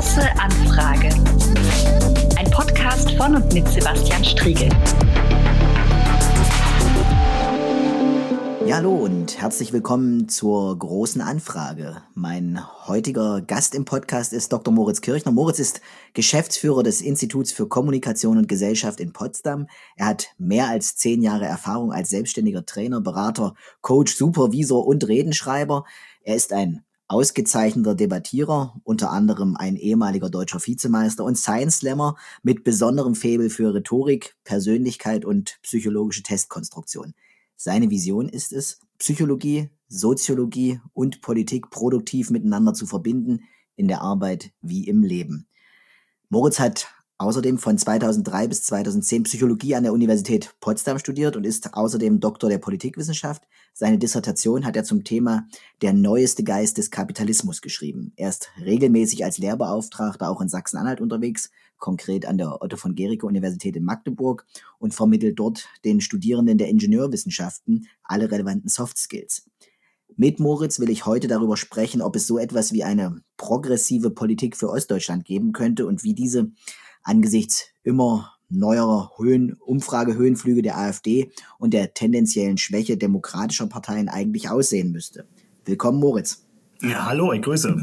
Große Anfrage. Ein Podcast von und mit Sebastian Striegel. Ja, hallo und herzlich willkommen zur Großen Anfrage. Mein heutiger Gast im Podcast ist Dr. Moritz Kirchner. Moritz ist Geschäftsführer des Instituts für Kommunikation und Gesellschaft in Potsdam. Er hat mehr als 10 Jahre Erfahrung als selbstständiger Trainer, Berater, Coach, Supervisor und Redenschreiber. Er ist ein ausgezeichneter Debattierer, unter anderem ein ehemaliger deutscher Vizemeister und Science Slammer mit besonderem Faible für Rhetorik, Persönlichkeit und psychologische Testkonstruktion. Seine Vision ist es, Psychologie, Soziologie und Politik produktiv miteinander zu verbinden, in der Arbeit wie im Leben. Moritz hat außerdem von 2003 bis 2010 Psychologie an der Universität Potsdam studiert und ist außerdem Doktor der Politikwissenschaft. Seine Dissertation hat er zum Thema Der neueste Geist des Kapitalismus geschrieben. Er ist regelmäßig als Lehrbeauftragter auch in Sachsen-Anhalt unterwegs, konkret an der Otto-von-Guericke-Universität in Magdeburg, und vermittelt dort den Studierenden der Ingenieurwissenschaften alle relevanten Soft Skills. Mit Moritz will ich heute darüber sprechen, ob es so etwas wie eine progressive Politik für Ostdeutschland geben könnte und wie diese angesichts immer neuerer Umfragehöhenflüge der AfD und der tendenziellen Schwäche demokratischer Parteien eigentlich aussehen müsste. Willkommen, Moritz. Ja, hallo, ich grüße.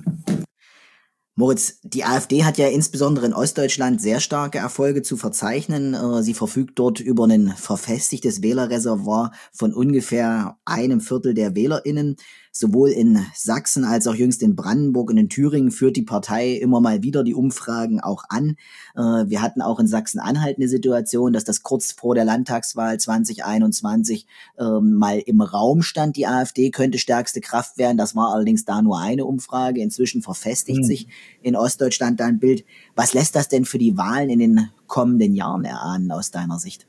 Moritz, die AfD hat ja insbesondere in Ostdeutschland sehr starke Erfolge zu verzeichnen. Sie verfügt dort über ein verfestigtes Wählerreservoir von ungefähr 1/4 der WählerInnen. Sowohl in Sachsen als auch jüngst in Brandenburg und in Thüringen führt die Partei immer mal wieder die Umfragen auch an. Wir hatten auch in Sachsen-Anhalt eine Situation, dass das kurz vor der Landtagswahl 2021 mal im Raum stand, die AfD könnte stärkste Kraft werden. Das war allerdings da nur eine Umfrage. Inzwischen verfestigt sich in Ostdeutschland da ein Bild. Was lässt das denn für die Wahlen in den kommenden Jahren erahnen aus deiner Sicht?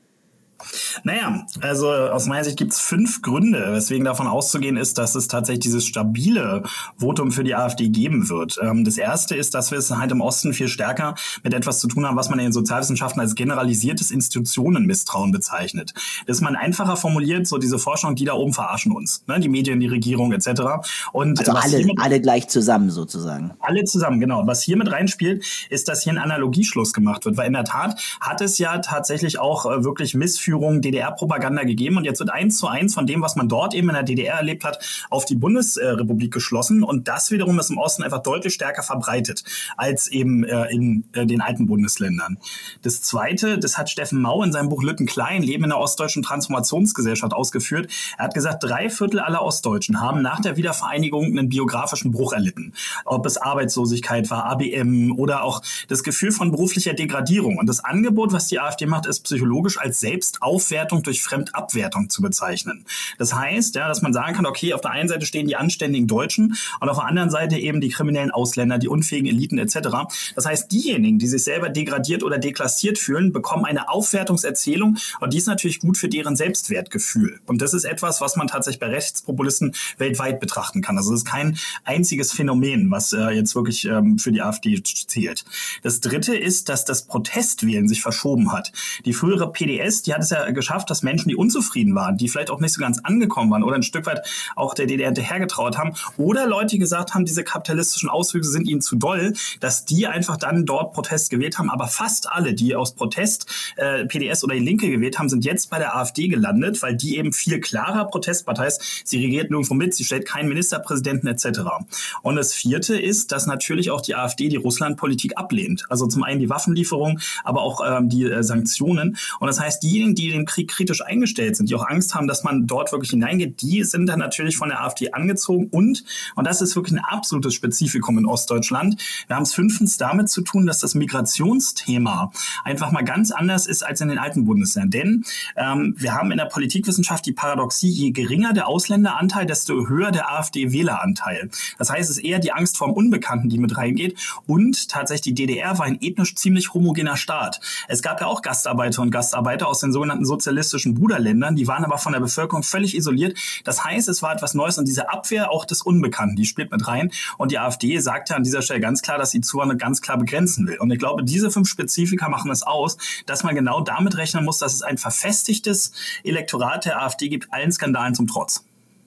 Naja, also aus meiner Sicht gibt es 5 Gründe, weswegen davon auszugehen ist, dass es tatsächlich dieses stabile Votum für die AfD geben wird. Das erste ist, dass wir es halt im Osten viel stärker mit etwas zu tun haben, was man in den Sozialwissenschaften als generalisiertes Institutionenmisstrauen bezeichnet. Das ist man einfacher formuliert, so diese Forschung, die da oben verarschen uns, ne? Die Medien, die Regierung etc. Und also alle gleich zusammen sozusagen. Alle zusammen, genau. Und was hier mit reinspielt, ist, dass hier ein Analogieschluss gemacht wird, weil in der Tat hat es ja tatsächlich auch wirklich Missführung, DDR-Propaganda gegeben und jetzt wird 1:1 von dem, was man dort eben in der DDR erlebt hat, auf die Bundesrepublik geschlossen und das wiederum ist im Osten einfach deutlich stärker verbreitet als eben in den alten Bundesländern. Das Zweite, das hat Steffen Mau in seinem Buch Lütten-Klein, Leben in der ostdeutschen Transformationsgesellschaft ausgeführt. Er hat gesagt, 3/4 aller Ostdeutschen haben nach der Wiedervereinigung einen biografischen Bruch erlitten. Ob es Arbeitslosigkeit war, ABM oder auch das Gefühl von beruflicher Degradierung. Und das Angebot, was die AfD macht, ist psychologisch als Selbstaufwertung durch Fremdabwertung zu bezeichnen. Das heißt, ja, dass man sagen kann, okay, auf der einen Seite stehen die anständigen Deutschen und auf der anderen Seite eben die kriminellen Ausländer, die unfähigen Eliten etc. Das heißt, diejenigen, die sich selber degradiert oder deklassiert fühlen, bekommen eine Aufwertungserzählung und die ist natürlich gut für deren Selbstwertgefühl. Und das ist etwas, was man tatsächlich bei Rechtspopulisten weltweit betrachten kann. Also das ist kein einziges Phänomen, was jetzt wirklich für die AfD zählt. Das Dritte ist, dass das Protestwählen sich verschoben hat. Die frühere PDS, die hat es ja geschafft, dass Menschen, die unzufrieden waren, die vielleicht auch nicht so ganz angekommen waren oder ein Stück weit auch der DDR hinterhergetraut haben oder Leute, die gesagt haben, diese kapitalistischen Auswüchse sind ihnen zu doll, dass die einfach dann dort Protest gewählt haben. Aber fast alle, die aus Protest PDS oder die Linke gewählt haben, sind jetzt bei der AfD gelandet, weil die eben viel klarer Protestpartei ist. Sie regiert nirgendwo mit, sie stellt keinen Ministerpräsidenten etc. Und das Vierte ist, dass natürlich auch die AfD die Russlandpolitik ablehnt. Also zum einen die Waffenlieferung, aber auch die Sanktionen. Und das heißt, diejenigen, die dem Krieg kritisch eingestellt sind, die auch Angst haben, dass man dort wirklich hineingeht, die sind dann natürlich von der AfD angezogen und das ist wirklich ein absolutes Spezifikum in Ostdeutschland, wir haben es 5. damit zu tun, dass das Migrationsthema einfach mal ganz anders ist als in den alten Bundesländern. Denn wir haben in der Politikwissenschaft die Paradoxie, je geringer der Ausländeranteil, desto höher der AfD-Wähleranteil. Das heißt, es ist eher die Angst vor dem Unbekannten, die mit reingeht und tatsächlich die DDR war ein ethnisch ziemlich homogener Staat. Es gab ja auch Gastarbeiter und Gastarbeiter aus den sogenannten sozialistischen Bruderländern, die waren aber von der Bevölkerung völlig isoliert. Das heißt, es war etwas Neues und diese Abwehr auch des Unbekannten, die spielt mit rein. Und die AfD sagt ja an dieser Stelle ganz klar, dass sie Zuwanderung ganz klar begrenzen will. Und ich glaube, diese 5 Spezifika machen es aus, dass man genau damit rechnen muss, dass es ein verfestigtes Elektorat der AfD gibt, allen Skandalen zum Trotz.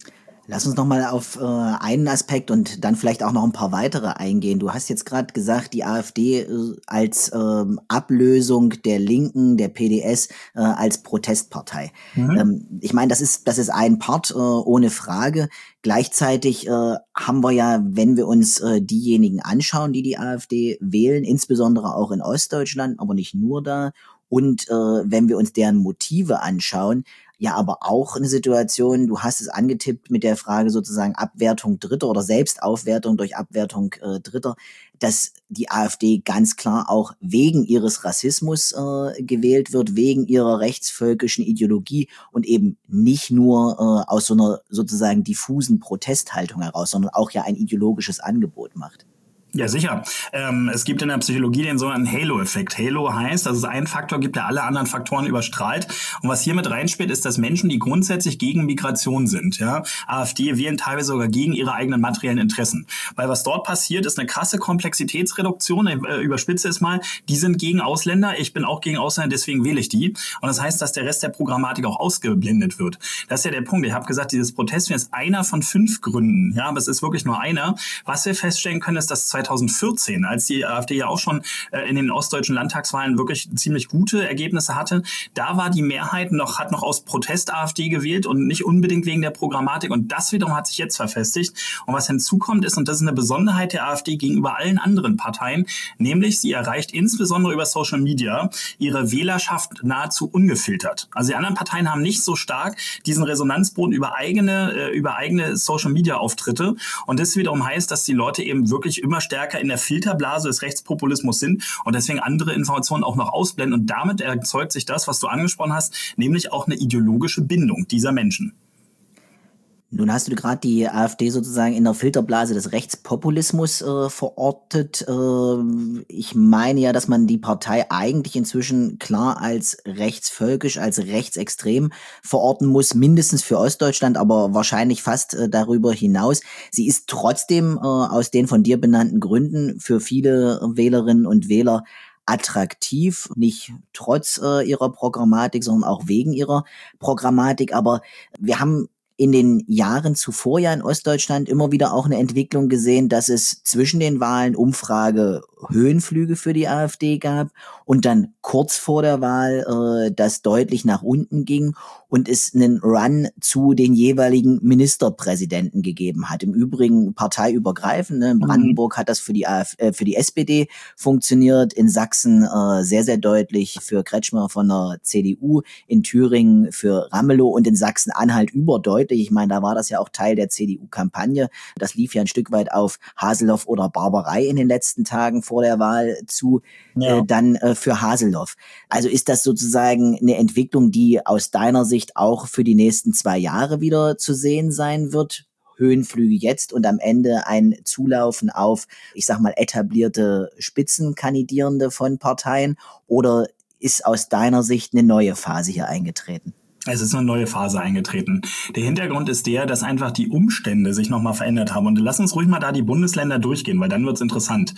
Lass uns nochmal auf einen Aspekt und dann vielleicht auch noch ein paar weitere eingehen. Du hast jetzt gerade gesagt, die AfD als Ablösung der Linken, der PDS, als Protestpartei. Ich meine, das ist ein Part, ohne Frage. Gleichzeitig haben wir ja, wenn wir uns diejenigen anschauen, die AfD wählen, insbesondere auch in Ostdeutschland, aber nicht nur da, und wenn wir uns deren Motive anschauen, ja, aber auch eine Situation, du hast es angetippt mit der Frage sozusagen Abwertung Dritter oder Selbstaufwertung durch Abwertung Dritter, dass die AfD ganz klar auch wegen ihres Rassismus gewählt wird, wegen ihrer rechtsvölkischen Ideologie und eben nicht nur aus so einer sozusagen diffusen Protesthaltung heraus, sondern auch ja ein ideologisches Angebot macht. Ja, sicher. Es gibt in der Psychologie den sogenannten Halo-Effekt. Halo heißt, dass es einen Faktor gibt, der alle anderen Faktoren überstrahlt. Und was hier mit reinspielt, ist, dass Menschen, die grundsätzlich gegen Migration sind, ja, AfD wählen teilweise sogar gegen ihre eigenen materiellen Interessen. Weil was dort passiert, ist eine krasse Komplexitätsreduktion. Ich überspitze es mal. Die sind gegen Ausländer. Ich bin auch gegen Ausländer, deswegen wähle ich die. Und das heißt, dass der Rest der Programmatik auch ausgeblendet wird. Das ist ja der Punkt. Ich habe gesagt, dieses Protestwillen ist einer von 5 Gründen. Ja, aber es ist wirklich nur einer. Was wir feststellen können, ist, dass 2014, als die AfD ja auch schon in den ostdeutschen Landtagswahlen wirklich ziemlich gute Ergebnisse hatte, da war die Mehrheit hat noch aus Protest AfD gewählt und nicht unbedingt wegen der Programmatik, und das wiederum hat sich jetzt verfestigt. Und was hinzukommt ist, und das ist eine Besonderheit der AfD gegenüber allen anderen Parteien, nämlich sie erreicht insbesondere über Social Media ihre Wählerschaft nahezu ungefiltert. Also die anderen Parteien haben nicht so stark diesen Resonanzboden über eigene Social Media Auftritte, und das wiederum heißt, dass die Leute eben wirklich immer stärker in der Filterblase des Rechtspopulismus sind und deswegen andere Informationen auch noch ausblenden, und damit erzeugt sich das, was du angesprochen hast, nämlich auch eine ideologische Bindung dieser Menschen. Nun hast du gerade die AfD sozusagen in der Filterblase des Rechtspopulismus verortet. Ich meine ja, dass man die Partei eigentlich inzwischen klar als rechtsvölkisch, als rechtsextrem verorten muss, mindestens für Ostdeutschland, aber wahrscheinlich fast darüber hinaus. Sie ist trotzdem aus den von dir benannten Gründen für viele Wählerinnen und Wähler attraktiv, nicht trotz ihrer Programmatik, sondern auch wegen ihrer Programmatik. Aber wir haben in den Jahren zuvor ja in Ostdeutschland immer wieder auch eine Entwicklung gesehen, dass es zwischen den Wahlen Umfrage-Höhenflüge für die AfD gab und dann kurz vor der Wahl das deutlich nach unten ging und es einen Run zu den jeweiligen Ministerpräsidenten gegeben hat. Im Übrigen parteiübergreifend. In Brandenburg hat das für die SPD funktioniert, in Sachsen sehr, sehr deutlich für Kretschmer von der CDU, in Thüringen für Ramelow und in Sachsen-Anhalt überdeutlich. Ich meine, da war das ja auch Teil der CDU-Kampagne. Das lief ja ein Stück weit auf Haseloff oder Barbarei in den letzten Tagen vor der Wahl zu, dann für Haseloff. Also ist das sozusagen eine Entwicklung, die aus deiner Sicht auch für die nächsten 2 Jahre wieder zu sehen sein wird? Höhenflüge jetzt und am Ende ein Zulaufen auf, ich sag mal, etablierte Spitzenkandidierende von Parteien? Oder ist aus deiner Sicht eine neue Phase hier eingetreten? Es ist eine neue Phase eingetreten. Der Hintergrund ist der, dass einfach die Umstände sich nochmal verändert haben. Und lass uns ruhig mal da die Bundesländer durchgehen, weil dann wird's interessant.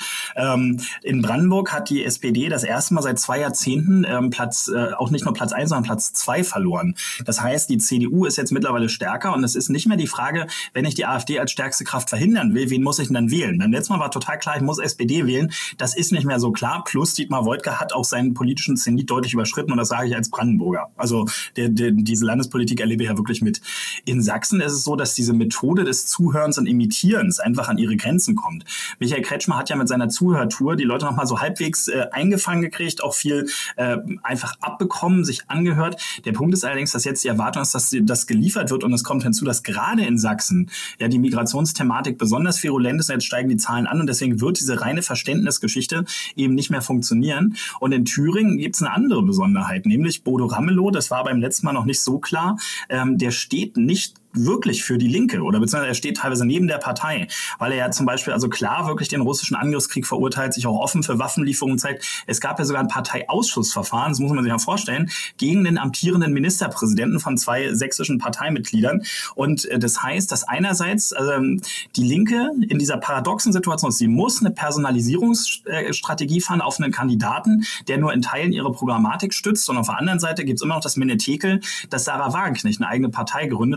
In Brandenburg hat die SPD das erste Mal seit 2 Jahrzehnten auch nicht nur Platz 1, sondern Platz 2 verloren. Das heißt, die CDU ist jetzt mittlerweile stärker und es ist nicht mehr die Frage, wenn ich die AfD als stärkste Kraft verhindern will, wen muss ich denn dann wählen? Beim letzten Mal war total klar, ich muss SPD wählen. Das ist nicht mehr so klar. Plus Dietmar Woidke hat auch seinen politischen Zenit deutlich überschritten und das sage ich als Brandenburger. Also diese Landespolitik erlebe ich ja wirklich mit. In Sachsen ist es so, dass diese Methode des Zuhörens und Imitierens einfach an ihre Grenzen kommt. Michael Kretschmer hat ja mit seiner Zuhörtour die Leute nochmal so halbwegs eingefangen gekriegt, auch viel einfach abbekommen, sich angehört. Der Punkt ist allerdings, dass jetzt die Erwartung ist, dass das geliefert wird, und es kommt hinzu, dass gerade in Sachsen ja die Migrationsthematik besonders virulent ist. Jetzt steigen die Zahlen an und deswegen wird diese reine Verständnisgeschichte eben nicht mehr funktionieren. Und in Thüringen gibt es eine andere Besonderheit, nämlich Bodo Ramelow, das war beim letzten Mal noch nicht so klar, der steht nicht wirklich für die Linke oder beziehungsweise er steht teilweise neben der Partei, weil er ja zum Beispiel also klar wirklich den russischen Angriffskrieg verurteilt, sich auch offen für Waffenlieferungen zeigt. Es gab ja sogar ein Parteiausschussverfahren, das muss man sich mal vorstellen, gegen den amtierenden Ministerpräsidenten von 2 sächsischen Parteimitgliedern. Und das heißt, dass einerseits die Linke in dieser paradoxen Situation ist, sie muss eine Personalisierungsstrategie fahren auf einen Kandidaten, der nur in Teilen ihre Programmatik stützt, und auf der anderen Seite gibt es immer noch das Menetekel, dass Sarah Wagenknecht eine eigene Partei gründet, und das wird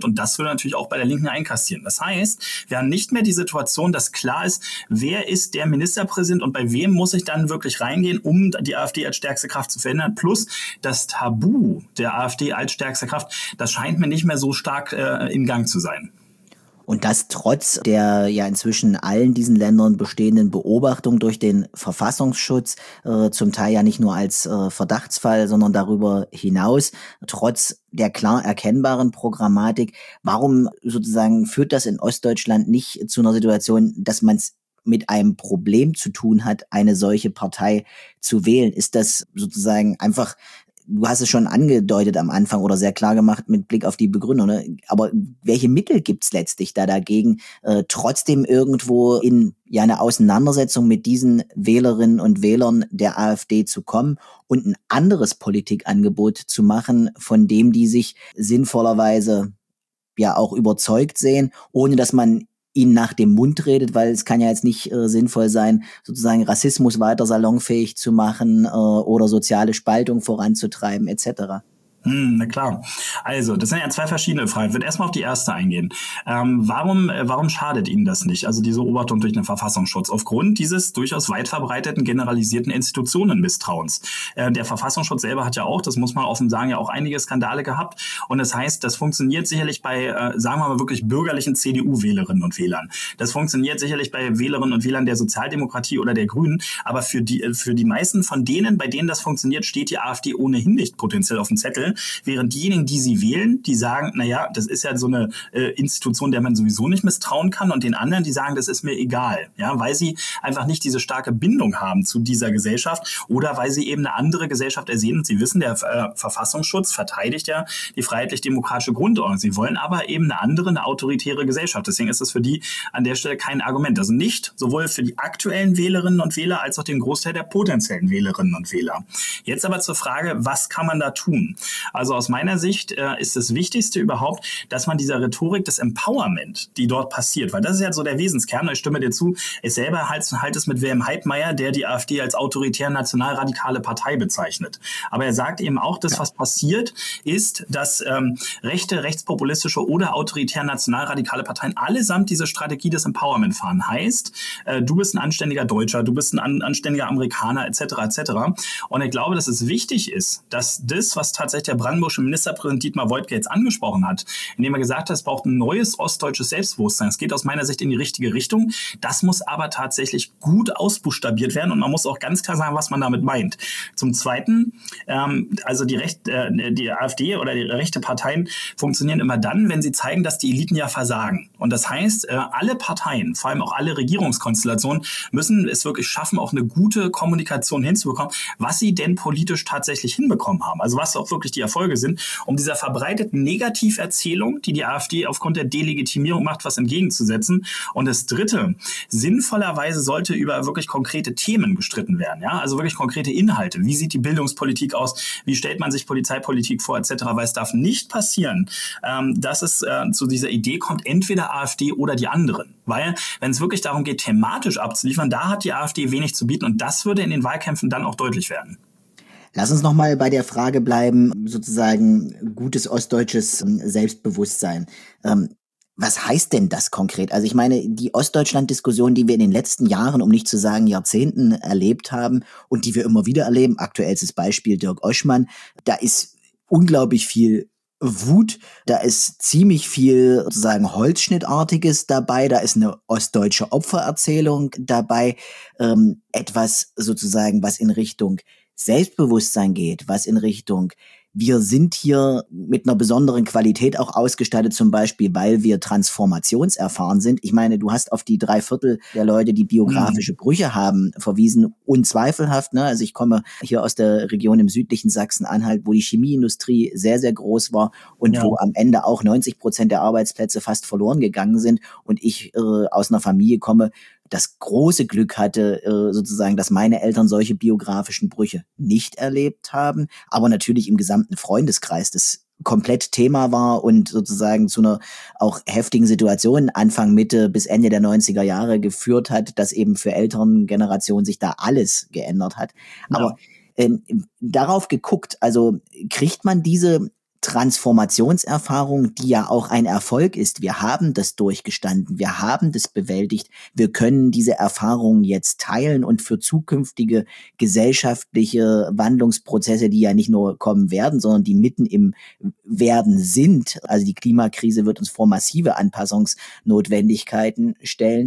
würde natürlich auch bei der Linken einkassieren. Das heißt, wir haben nicht mehr die Situation, dass klar ist, wer ist der Ministerpräsident und bei wem muss ich dann wirklich reingehen, um die AfD als stärkste Kraft zu verhindern. Plus das Tabu der AfD als stärkste Kraft, das scheint mir nicht mehr so stark in Gang zu sein. Und das trotz der ja inzwischen allen diesen Ländern bestehenden Beobachtung durch den Verfassungsschutz, zum Teil ja nicht nur als Verdachtsfall, sondern darüber hinaus, trotz der klar erkennbaren Programmatik. Warum sozusagen führt das in Ostdeutschland nicht zu einer Situation, dass man es mit einem Problem zu tun hat, eine solche Partei zu wählen? Ist das sozusagen einfach, du hast es schon angedeutet am Anfang oder sehr klar gemacht mit Blick auf die Begründung, ne? Aber welche Mittel gibt's letztlich da dagegen, trotzdem irgendwo in eine Auseinandersetzung mit diesen Wählerinnen und Wählern der AfD zu kommen und ein anderes Politikangebot zu machen, von dem die sich sinnvollerweise ja auch überzeugt sehen, ohne dass man ihnen nach dem Mund redet, weil es kann ja jetzt nicht sinnvoll sein, sozusagen Rassismus weiter salonfähig zu machen oder soziale Spaltung voranzutreiben etc. Na klar. Also, das sind ja zwei verschiedene Fragen. Ich würde erstmal auf die erste eingehen. Warum schadet Ihnen das nicht? Also diese Beobachtung durch den Verfassungsschutz aufgrund dieses durchaus weit verbreiteten, generalisierten Institutionenmisstrauens. Der Verfassungsschutz selber hat ja auch, das muss man offen sagen, ja auch einige Skandale gehabt. Und das heißt, das funktioniert sicherlich bei, sagen wir mal wirklich bürgerlichen CDU-Wählerinnen und Wählern. Das funktioniert sicherlich bei Wählerinnen und Wählern der Sozialdemokratie oder der Grünen. Aber für die meisten von denen, bei denen das funktioniert, steht die AfD ohnehin nicht potenziell auf dem Zettel. Während diejenigen, die sie wählen, die sagen, naja, das ist ja so eine Institution, der man sowieso nicht misstrauen kann, und den anderen, die sagen, das ist mir egal, ja, weil sie einfach nicht diese starke Bindung haben zu dieser Gesellschaft oder weil sie eben eine andere Gesellschaft ersehen. Und sie wissen, der Verfassungsschutz verteidigt ja die freiheitlich-demokratische Grundordnung. Sie wollen aber eben eine andere, eine autoritäre Gesellschaft. Deswegen ist das für die an der Stelle kein Argument. Also nicht sowohl für die aktuellen Wählerinnen und Wähler als auch den Großteil der potenziellen Wählerinnen und Wähler. Jetzt aber zur Frage, was kann man da tun? Also aus meiner Sicht ist das Wichtigste überhaupt, dass man dieser Rhetorik des Empowerment, die dort passiert, weil das ist ja so der Wesenskern, ich stimme dir zu, ich selber halt es mit Wilhelm Heidmeier, der die AfD als autoritär nationalradikale Partei bezeichnet. Aber er sagt eben auch, dass was passiert ist, dass rechte, rechtspopulistische oder autoritär nationalradikale Parteien allesamt diese Strategie des Empowerment fahren. Heißt, du bist ein anständiger Deutscher, du bist ein anständiger Amerikaner etc. etc. Und ich glaube, dass es wichtig ist, dass das, was tatsächlich der brandenburgische Ministerpräsident Dietmar Woidke jetzt angesprochen hat, indem er gesagt hat, es braucht ein neues ostdeutsches Selbstbewusstsein. Es geht aus meiner Sicht in die richtige Richtung. Das muss aber tatsächlich gut ausbuchstabiert werden und man muss auch ganz klar sagen, was man damit meint. Zum Zweiten, also die AfD oder die rechte Parteien funktionieren immer dann, wenn sie zeigen, dass die Eliten ja versagen. Und das heißt, alle Parteien, vor allem auch alle Regierungskonstellationen, müssen es wirklich schaffen, auch eine gute Kommunikation hinzubekommen, was sie denn politisch tatsächlich hinbekommen haben. Also was auch wirklich die Erfolge sind, um dieser verbreiteten Negativerzählung, die die AfD aufgrund der Delegitimierung macht, was entgegenzusetzen. Und das Dritte, sinnvollerweise sollte über wirklich konkrete Themen gestritten werden, ja, also wirklich konkrete Inhalte. Wie sieht die Bildungspolitik aus? Wie stellt man sich Polizeipolitik vor, etc.? Weil es darf nicht passieren, dass es zu dieser Idee kommt, entweder AfD oder die anderen. Weil, wenn es wirklich darum geht, thematisch abzuliefern, da hat die AfD wenig zu bieten und das würde in den Wahlkämpfen dann auch deutlich werden. Lass uns nochmal bei der Frage bleiben, sozusagen gutes ostdeutsches Selbstbewusstsein. Was heißt denn das konkret? Also ich meine, die Ostdeutschland-Diskussion, die wir in den letzten Jahren, um nicht zu sagen Jahrzehnten erlebt haben und die wir immer wieder erleben, aktuellstes Beispiel Dirk Oschmann, da ist unglaublich viel Wut, da ist ziemlich viel sozusagen Holzschnittartiges dabei, da ist eine ostdeutsche Opfererzählung dabei, etwas sozusagen, was in Richtung Selbstbewusstsein geht, was in Richtung, wir sind hier mit einer besonderen Qualität auch ausgestattet, zum Beispiel, weil wir transformationserfahren sind. Ich meine, du hast auf die 3/4 der Leute, die biografische Brüche haben, verwiesen, unzweifelhaft, ne? Also ich komme hier aus der Region im südlichen Sachsen-Anhalt, wo die Chemieindustrie sehr, sehr groß war und wo am Ende auch 90% der Arbeitsplätze fast verloren gegangen sind und ich aus einer Familie komme, das große Glück hatte, sozusagen, dass meine Eltern solche biografischen Brüche nicht erlebt haben, aber natürlich im gesamten Freundeskreis das komplett Thema war und sozusagen zu einer auch heftigen Situation Anfang, Mitte bis Ende der 90er Jahre geführt hat, dass eben für älteren Generationen sich da alles geändert hat. Ja. Aber darauf geguckt, also kriegt man diese Transformationserfahrung, die ja auch ein Erfolg ist. Wir haben das durchgestanden, wir haben das bewältigt. Wir können diese Erfahrungen jetzt teilen und für zukünftige gesellschaftliche Wandlungsprozesse, die ja nicht nur kommen werden, sondern die mitten im Werden sind. Also die Klimakrise wird uns vor massive Anpassungsnotwendigkeiten stellen.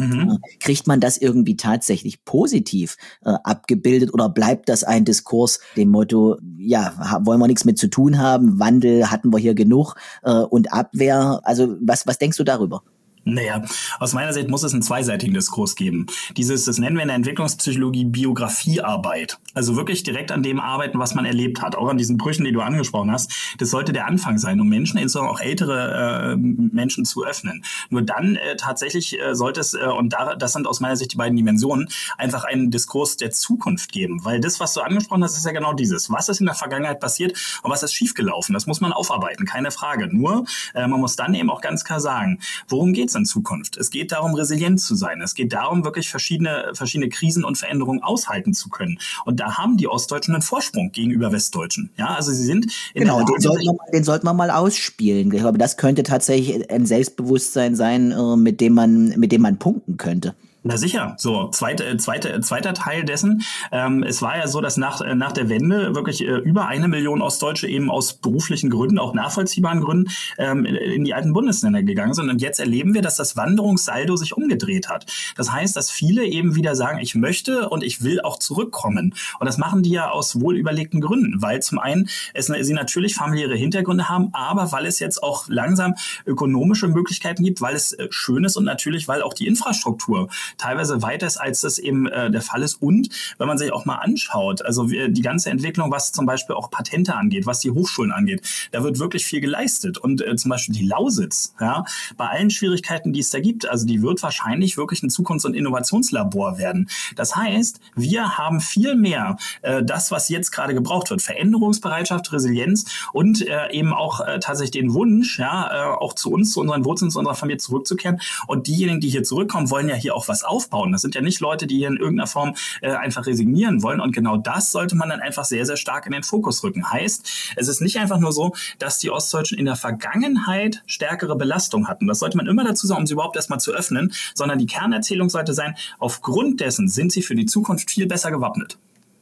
Kriegt man das irgendwie tatsächlich positiv abgebildet oder bleibt das ein Diskurs dem Motto, ja, wollen wir nichts mit zu tun haben, Wandel hatten wir hier genug und Abwehr? Also was denkst du darüber? Naja, aus meiner Sicht muss es einen zweiseitigen Diskurs geben. Das nennen wir in der Entwicklungspsychologie Biografiearbeit. Also wirklich direkt an dem arbeiten, was man erlebt hat. Auch an diesen Brüchen, die du angesprochen hast. Das sollte der Anfang sein, um Menschen, insbesondere auch ältere Menschen zu öffnen. Nur dann tatsächlich sollte es, das sind aus meiner Sicht die beiden Dimensionen, einfach einen Diskurs der Zukunft geben. Weil das, was du angesprochen hast, ist ja genau dieses. Was ist in der Vergangenheit passiert und was ist schiefgelaufen? Das muss man aufarbeiten, keine Frage. Nur, man muss dann eben auch ganz klar sagen, worum geht's in Zukunft? Es geht darum, resilient zu sein. Es geht darum, wirklich verschiedene Krisen und Veränderungen aushalten zu können. Und da haben die Ostdeutschen einen Vorsprung gegenüber Westdeutschen. Ja, also sie sind genau, den sollten wir mal ausspielen. Ich glaube, das könnte tatsächlich ein Selbstbewusstsein sein, mit dem man punkten könnte. Na sicher, so zweiter Teil dessen. Es war ja so, dass nach der Wende wirklich über 1 Million Ostdeutsche eben aus beruflichen Gründen, auch nachvollziehbaren Gründen, in die alten Bundesländer gegangen sind. Und jetzt erleben wir, dass das Wanderungssaldo sich umgedreht hat. Das heißt, dass viele eben wieder sagen, ich möchte und ich will auch zurückkommen. Und das machen die ja aus wohlüberlegten Gründen, weil zum einen sie natürlich familiäre Hintergründe haben, aber weil es jetzt auch langsam ökonomische Möglichkeiten gibt, weil es schön ist und natürlich, weil auch die Infrastruktur teilweise weiter ist, als das eben der Fall ist. Und wenn man sich auch mal anschaut, also die ganze Entwicklung, was zum Beispiel auch Patente angeht, was die Hochschulen angeht, da wird wirklich viel geleistet. Und zum Beispiel die Lausitz, ja, bei allen Schwierigkeiten, die es da gibt, also die wird wahrscheinlich wirklich ein Zukunfts- und Innovationslabor werden. Das heißt, wir haben viel mehr das, was jetzt gerade gebraucht wird. Veränderungsbereitschaft, Resilienz und eben auch tatsächlich den Wunsch, ja, auch zu uns, zu unseren Wurzeln, zu unserer Familie zurückzukehren. Und diejenigen, die hier zurückkommen, wollen ja hier auch was aufbauen. Das sind ja nicht Leute, die hier in irgendeiner Form einfach resignieren wollen. Und genau das sollte man dann einfach sehr, sehr stark in den Fokus rücken. Heißt, es ist nicht einfach nur so, dass die Ostdeutschen in der Vergangenheit stärkere Belastung hatten. Das sollte man immer dazu sagen, um sie überhaupt erstmal zu öffnen, sondern die Kernerzählung sollte sein, aufgrund dessen sind sie für die Zukunft viel besser gewappnet.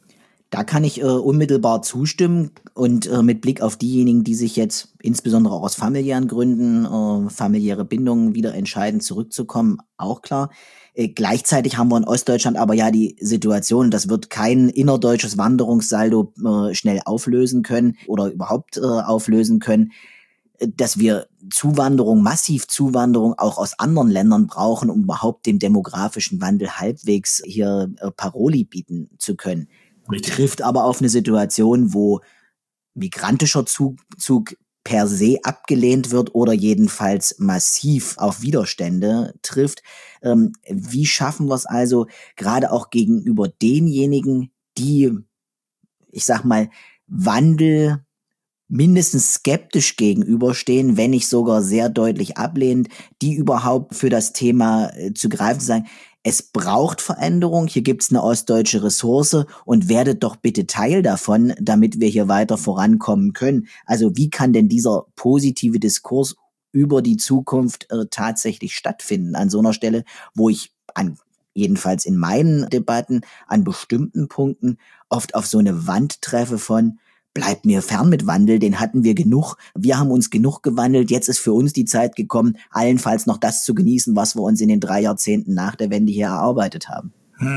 Da kann ich unmittelbar zustimmen und mit Blick auf diejenigen, die sich jetzt insbesondere auch aus familiären Gründen, familiäre Bindungen wieder entscheiden, zurückzukommen, auch klar. Gleichzeitig haben wir in Ostdeutschland aber ja die Situation, das wird kein innerdeutsches Wanderungssaldo schnell auflösen können oder überhaupt auflösen können, dass wir massiv Zuwanderung auch aus anderen Ländern brauchen, um überhaupt dem demografischen Wandel halbwegs hier Paroli bieten zu können. Richtig. Trifft aber auf eine Situation, wo migrantischer Zuzug per se abgelehnt wird oder jedenfalls massiv auf Widerstände trifft. Wie schaffen wir es also, gerade auch gegenüber denjenigen, die, ich sag mal, Wandel mindestens skeptisch gegenüberstehen, wenn nicht sogar sehr deutlich ablehnend, die überhaupt für das Thema zu greifen, zu sagen, es braucht Veränderung, hier gibt's eine ostdeutsche Ressource und werdet doch bitte Teil davon, damit wir hier weiter vorankommen können. Also wie kann denn dieser positive Diskurs über die Zukunft tatsächlich stattfinden an so einer Stelle, wo ich jedenfalls in meinen Debatten an bestimmten Punkten oft auf so eine Wand treffe von bleibt mir fern mit Wandel, den hatten wir genug. Wir haben uns genug gewandelt. Jetzt ist für uns die Zeit gekommen, allenfalls noch das zu genießen, was wir uns in den 3 Jahrzehnten nach der Wende hier erarbeitet haben.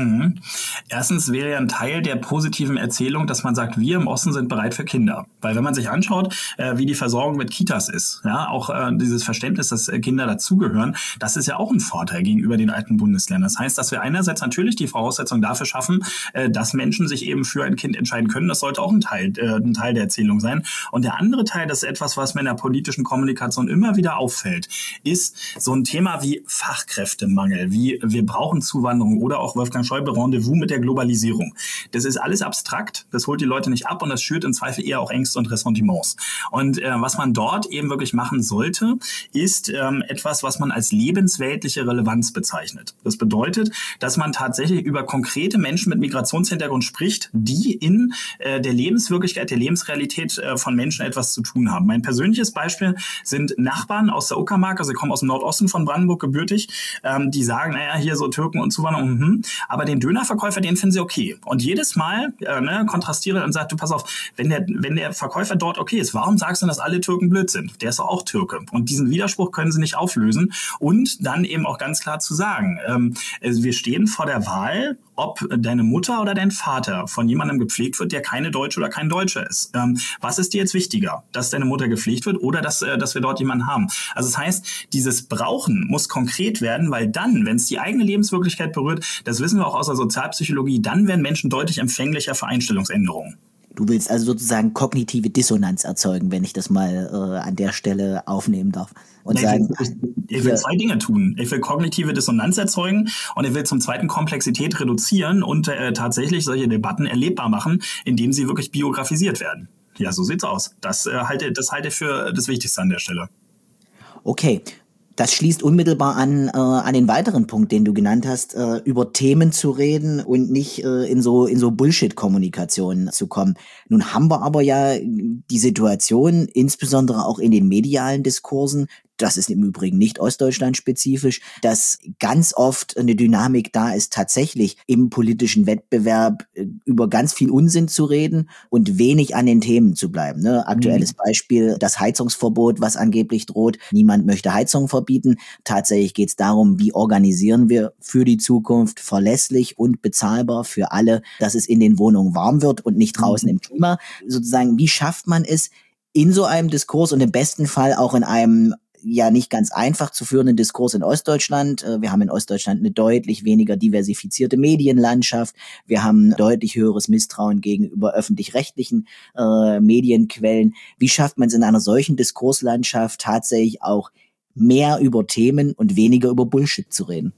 Erstens wäre ja ein Teil der positiven Erzählung, dass man sagt, wir im Osten sind bereit für Kinder. Weil wenn man sich anschaut, wie die Versorgung mit Kitas ist, ja, auch dieses Verständnis, dass Kinder dazugehören, das ist ja auch ein Vorteil gegenüber den alten Bundesländern. Das heißt, dass wir einerseits natürlich die Voraussetzung dafür schaffen, dass Menschen sich eben für ein Kind entscheiden können. Das sollte auch ein Teil der Erzählung sein. Und der andere Teil, das ist etwas, was mir in der politischen Kommunikation immer wieder auffällt, ist so ein Thema wie Fachkräftemangel, wie wir brauchen Zuwanderung oder auch Wolfgang Schäuble, Rendezvous mit der Globalisierung. Das ist alles abstrakt, das holt die Leute nicht ab und das schürt im Zweifel eher auch Ängste und Ressentiments. Und was man dort eben wirklich machen sollte, ist etwas, was man als lebensweltliche Relevanz bezeichnet. Das bedeutet, dass man tatsächlich über konkrete Menschen mit Migrationshintergrund spricht, die in der Lebenswirklichkeit, der Lebensrealität von Menschen etwas zu tun haben. Mein persönliches Beispiel sind Nachbarn aus der Uckermark, also sie kommen aus dem Nordosten von Brandenburg gebürtig, die sagen, naja, hier so Türken und Zuwanderung, aber den Dönerverkäufer, den finden sie okay. Und jedes Mal kontrastiere und sagt, du pass auf, wenn der Verkäufer dort okay ist, warum sagst du, dass alle Türken blöd sind? Der ist doch auch Türke. Und diesen Widerspruch können sie nicht auflösen und dann eben auch ganz klar zu sagen, wir stehen vor der Wahl, ob deine Mutter oder dein Vater von jemandem gepflegt wird, der keine Deutsche oder kein Deutscher ist. Was ist dir jetzt wichtiger? Dass deine Mutter gepflegt wird oder dass wir dort jemanden haben? Also das heißt, dieses Brauchen muss konkret werden, weil dann, wenn es die eigene Lebenswirklichkeit berührt, das wissen wir auch aus der Sozialpsychologie, dann werden Menschen deutlich empfänglicher für Einstellungsänderungen. Du willst also sozusagen kognitive Dissonanz erzeugen, wenn ich das mal an der Stelle aufnehmen darf. Und ich will zwei Dinge tun. Ich will kognitive Dissonanz erzeugen und ich will zum Zweiten Komplexität reduzieren und tatsächlich solche Debatten erlebbar machen, indem sie wirklich biografisiert werden. Ja, so sieht's aus. Das halte ich für das Wichtigste an der Stelle. Okay. Das schließt unmittelbar an den weiteren Punkt, den du genannt hast, über Themen zu reden und nicht in so Bullshit-Kommunikation zu kommen. Nun haben wir aber ja die Situation, insbesondere auch in den medialen Diskursen, das ist im Übrigen nicht ostdeutschland-spezifisch, dass ganz oft eine Dynamik da ist, tatsächlich im politischen Wettbewerb über ganz viel Unsinn zu reden und wenig an den Themen zu bleiben. Ne? Aktuelles Beispiel, das Heizungsverbot, was angeblich droht. Niemand möchte Heizung verbieten. Tatsächlich geht es darum, wie organisieren wir für die Zukunft verlässlich und bezahlbar für alle, dass es in den Wohnungen warm wird und nicht draußen im Klima. Sozusagen, wie schafft man es in so einem Diskurs und im besten Fall auch in einem ja nicht ganz einfach zu führenden Diskurs in Ostdeutschland. Wir haben in Ostdeutschland eine deutlich weniger diversifizierte Medienlandschaft. Wir haben deutlich höheres Misstrauen gegenüber öffentlich-rechtlichen Medienquellen. Wie schafft man es in einer solchen Diskurslandschaft tatsächlich auch mehr über Themen und weniger über Bullshit zu reden?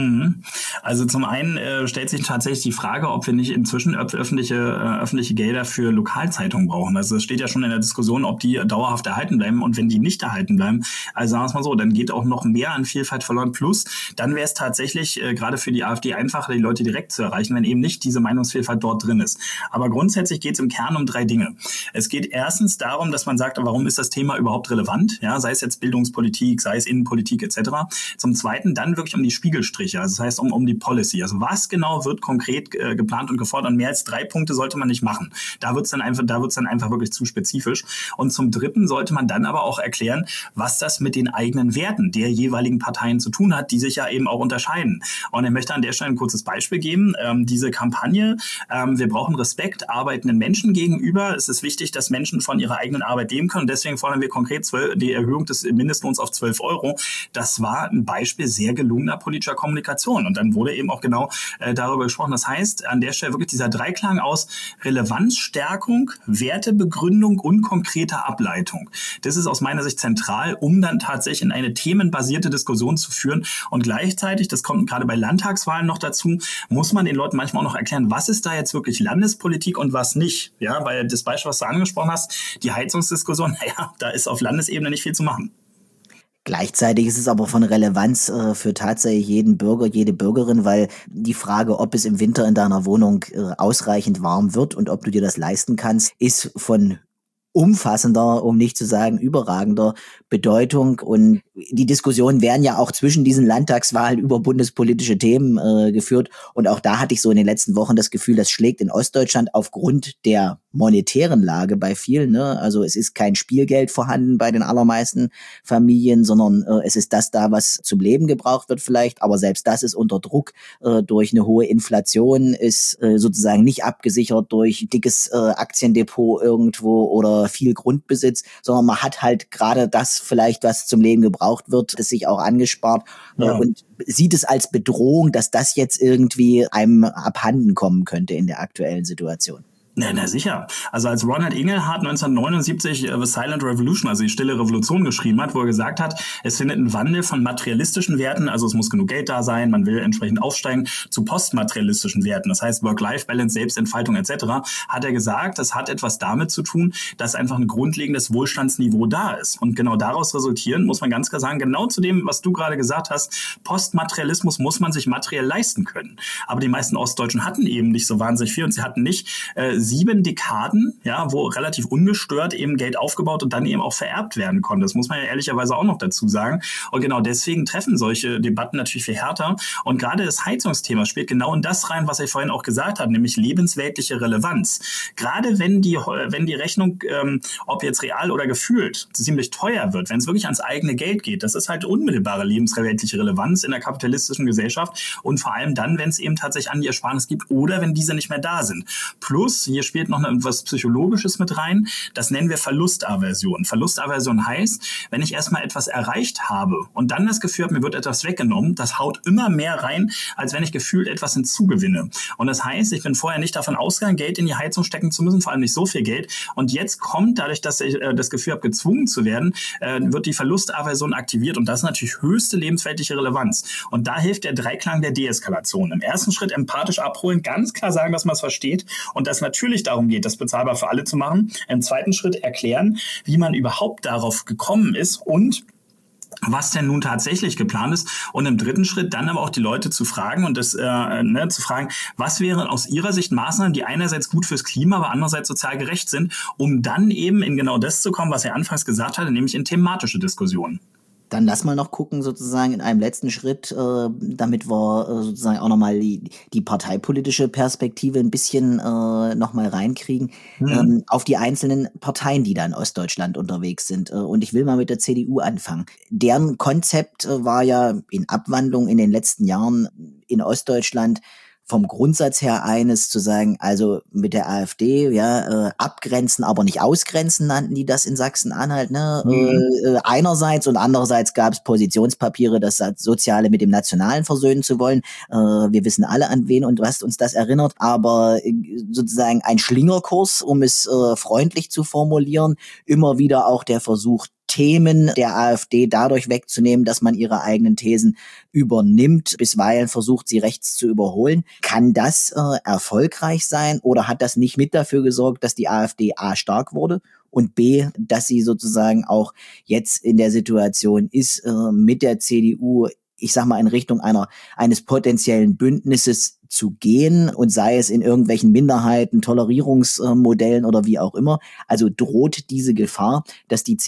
Also zum einen stellt sich tatsächlich die Frage, ob wir nicht inzwischen öffentliche Gelder für Lokalzeitungen brauchen. Also es steht ja schon in der Diskussion, ob die dauerhaft erhalten bleiben, und wenn die nicht erhalten bleiben, also sagen wir es mal so, dann geht auch noch mehr an Vielfalt verloren. Plus, dann wäre es tatsächlich gerade für die AfD einfacher, die Leute direkt zu erreichen, wenn eben nicht diese Meinungsvielfalt dort drin ist. Aber grundsätzlich geht es im Kern um 3 Dinge. Es geht erstens darum, dass man sagt, warum ist das Thema überhaupt relevant? Ja, sei es jetzt Bildungspolitik, sei es Innenpolitik etc. Zum Zweiten dann wirklich um die Spiegelstriche. Also das heißt um die Policy. Also was genau wird konkret geplant und gefordert? Und mehr als 3 Punkte sollte man nicht machen. Da wird's dann einfach wirklich zu spezifisch. Und zum Dritten sollte man dann aber auch erklären, was das mit den eigenen Werten der jeweiligen Parteien zu tun hat, die sich ja eben auch unterscheiden. Und ich möchte an der Stelle ein kurzes Beispiel geben. Diese Kampagne, wir brauchen Respekt arbeitenden Menschen gegenüber. Es ist wichtig, dass Menschen von ihrer eigenen Arbeit leben können. Deswegen fordern wir konkret die Erhöhung des Mindestlohns auf 12 Euro. Das war ein Beispiel sehr gelungener politischer Kommunikation. Und dann wurde eben auch genau darüber gesprochen. Das heißt, an der Stelle wirklich dieser Dreiklang aus Relevanzstärkung, Wertebegründung und konkreter Ableitung. Das ist aus meiner Sicht zentral, um dann tatsächlich in eine themenbasierte Diskussion zu führen. Und gleichzeitig, das kommt gerade bei Landtagswahlen noch dazu, muss man den Leuten manchmal auch noch erklären, was ist da jetzt wirklich Landespolitik und was nicht. Ja, weil das Beispiel, was du angesprochen hast, die Heizungsdiskussion, naja, da ist auf Landesebene nicht viel zu machen. Gleichzeitig ist es aber von Relevanz für tatsächlich jeden Bürger, jede Bürgerin, weil die Frage, ob es im Winter in deiner Wohnung ausreichend warm wird und ob du dir das leisten kannst, ist von umfassender, um nicht zu sagen überragender Bedeutung. Und die Diskussionen werden ja auch zwischen diesen Landtagswahlen über bundespolitische Themen geführt. Und auch da hatte ich so in den letzten Wochen das Gefühl, das schlägt in Ostdeutschland aufgrund der monetären Lage bei vielen. Ne? Also es ist kein Spielgeld vorhanden bei den allermeisten Familien, sondern es ist das da, was zum Leben gebraucht wird vielleicht. Aber selbst das ist unter Druck durch eine hohe Inflation, ist sozusagen nicht abgesichert durch dickes Aktiendepot irgendwo oder viel Grundbesitz, sondern man hat halt gerade das vielleicht, was zum Leben gebraucht wird, das sich auch angespart und sieht es als Bedrohung, dass das jetzt irgendwie einem abhanden kommen könnte in der aktuellen Situation. Na sicher. Also als Ronald Inglehart 1979 The Silent Revolution, also die stille Revolution geschrieben hat, wo er gesagt hat, es findet ein Wandel von materialistischen Werten, also es muss genug Geld da sein, man will entsprechend aufsteigen, zu postmaterialistischen Werten, das heißt Work-Life-Balance, Selbstentfaltung etc., hat er gesagt, das hat etwas damit zu tun, dass einfach ein grundlegendes Wohlstandsniveau da ist. Und genau daraus resultieren, muss man ganz klar sagen, genau zu dem, was du gerade gesagt hast, Postmaterialismus muss man sich materiell leisten können. Aber die meisten Ostdeutschen hatten eben nicht so wahnsinnig viel und sie hatten nicht 7 Dekaden, ja, wo relativ ungestört eben Geld aufgebaut und dann eben auch vererbt werden konnte. Das muss man ja ehrlicherweise auch noch dazu sagen. Und genau deswegen treffen solche Debatten natürlich viel härter. Und gerade das Heizungsthema spielt genau in das rein, was ich vorhin auch gesagt habe, nämlich lebensweltliche Relevanz. Gerade wenn die Rechnung, ob jetzt real oder gefühlt, ziemlich teuer wird, wenn es wirklich ans eigene Geld geht, das ist halt unmittelbare lebensweltliche Relevanz in der kapitalistischen Gesellschaft und vor allem dann, wenn es eben tatsächlich an die Ersparnis gibt oder wenn diese nicht mehr da sind. Plus, hier spielt noch etwas Psychologisches mit rein. Das nennen wir Verlustaversion. Verlustaversion heißt, wenn ich erstmal etwas erreicht habe und dann das Gefühl habe, mir wird etwas weggenommen, das haut immer mehr rein, als wenn ich gefühlt etwas hinzugewinne. Und das heißt, ich bin vorher nicht davon ausgegangen, Geld in die Heizung stecken zu müssen, vor allem nicht so viel Geld. Und jetzt kommt, dadurch, dass ich das Gefühl habe, gezwungen zu werden, wird die Verlustaversion aktiviert. Und das ist natürlich höchste lebensweltliche Relevanz. Und da hilft der Dreiklang der Deeskalation. Im ersten Schritt empathisch abholen, ganz klar sagen, dass man es versteht und dass natürlich darum geht, das bezahlbar für alle zu machen. Im zweiten Schritt erklären, wie man überhaupt darauf gekommen ist und was denn nun tatsächlich geplant ist. Und im dritten Schritt dann aber auch die Leute zu fragen und zu fragen, was wären aus ihrer Sicht Maßnahmen, die einerseits gut fürs Klima, aber andererseits sozial gerecht sind, um dann eben in genau das zu kommen, was er anfangs gesagt hatte, nämlich in thematische Diskussionen. Dann lass mal noch gucken, sozusagen in einem letzten Schritt, damit wir sozusagen auch nochmal die parteipolitische Perspektive ein bisschen nochmal reinkriegen, auf die einzelnen Parteien, die da in Ostdeutschland unterwegs sind. Und ich will mal mit der CDU anfangen. Deren Konzept war ja in Abwandlung in den letzten Jahren in Ostdeutschland vom Grundsatz her eines zu sagen, also mit der AfD, ja, abgrenzen, aber nicht ausgrenzen, nannten die das in Sachsen-Anhalt, ne? Einerseits und andererseits gab es Positionspapiere, das Soziale mit dem Nationalen versöhnen zu wollen. Wir wissen alle, an wen und was uns das erinnert, aber sozusagen ein Schlingerkurs, um es freundlich zu formulieren, immer wieder auch der Versuch, Themen der AfD dadurch wegzunehmen, dass man ihre eigenen Thesen übernimmt, bisweilen versucht, sie rechts zu überholen. Kann das erfolgreich sein oder hat das nicht mit dafür gesorgt, dass die AfD A stark wurde und B, dass sie sozusagen auch jetzt in der Situation ist, mit der CDU, ich sag mal, in Richtung eines potenziellen Bündnisses zu gehen und sei es in irgendwelchen Minderheiten, Tolerierungsmodellen oder wie auch immer. Also droht diese Gefahr, dass die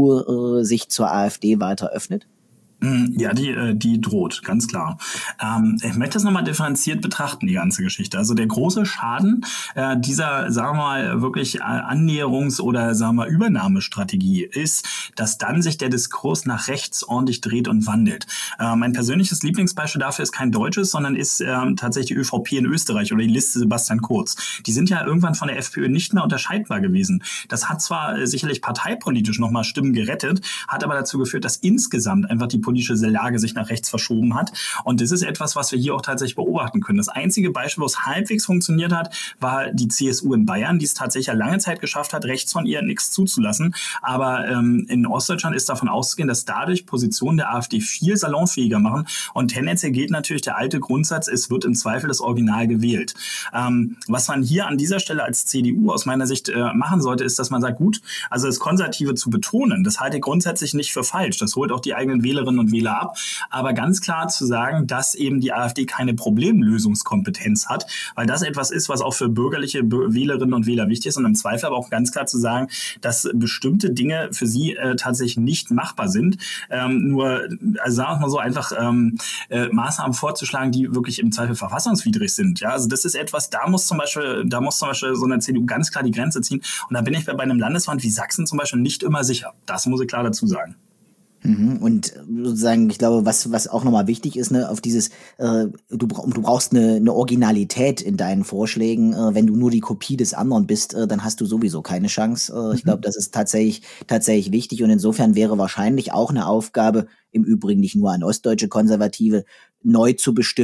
CDU sich zur AfD weiter öffnet? Ja, die droht, ganz klar. Ich möchte das nochmal differenziert betrachten, die ganze Geschichte. Also der große Schaden dieser, sagen wir mal, wirklich Annäherungs- oder, sagen wir mal, Übernahmestrategie ist, dass dann sich der Diskurs nach rechts ordentlich dreht und wandelt. Mein persönliches Lieblingsbeispiel dafür ist kein deutsches, sondern ist tatsächlich die ÖVP in Österreich oder die Liste Sebastian Kurz. Die sind ja irgendwann von der FPÖ nicht mehr unterscheidbar gewesen. Das hat zwar sicherlich parteipolitisch nochmal Stimmen gerettet, hat aber dazu geführt, dass insgesamt einfach die politische Lage sich nach rechts verschoben hat. Und das ist etwas, was wir hier auch tatsächlich beobachten können. Das einzige Beispiel, wo es halbwegs funktioniert hat, war die CSU in Bayern, die es tatsächlich ja lange Zeit geschafft hat, rechts von ihr nichts zuzulassen. Aber in Ostdeutschland ist davon auszugehen, dass dadurch Positionen der AfD viel salonfähiger machen. Und tendenziell gilt natürlich der alte Grundsatz, es wird im Zweifel das Original gewählt. Was man hier an dieser Stelle als CDU aus meiner Sicht machen sollte, ist, dass man sagt, gut, also das Konservative zu betonen, das halte ich grundsätzlich nicht für falsch. Das holt auch die eigenen Wählerinnen und Wähler ab. Aber ganz klar zu sagen, dass eben die AfD keine Problemlösungskompetenz hat, weil das etwas ist, was auch für bürgerliche Wählerinnen und Wähler wichtig ist und im Zweifel aber auch ganz klar zu sagen, dass bestimmte Dinge für sie tatsächlich nicht machbar sind. Nur, also sagen wir mal so, einfach Maßnahmen vorzuschlagen, die wirklich im Zweifel verfassungswidrig sind. Ja, also das ist etwas, da muss zum Beispiel so eine CDU ganz klar die Grenze ziehen. Und da bin ich bei einem Landesverband wie Sachsen zum Beispiel nicht immer sicher. Das muss ich klar dazu sagen. Und sozusagen, ich glaube, was auch nochmal wichtig ist, ne, auf dieses, du brauchst eine Originalität in deinen Vorschlägen. Wenn du nur die Kopie des anderen bist, dann hast du sowieso keine Chance. Ich glaube, das ist tatsächlich wichtig und insofern wäre wahrscheinlich auch eine Aufgabe, im Übrigen nicht nur an ostdeutsche Konservative, neu zu bestimmen,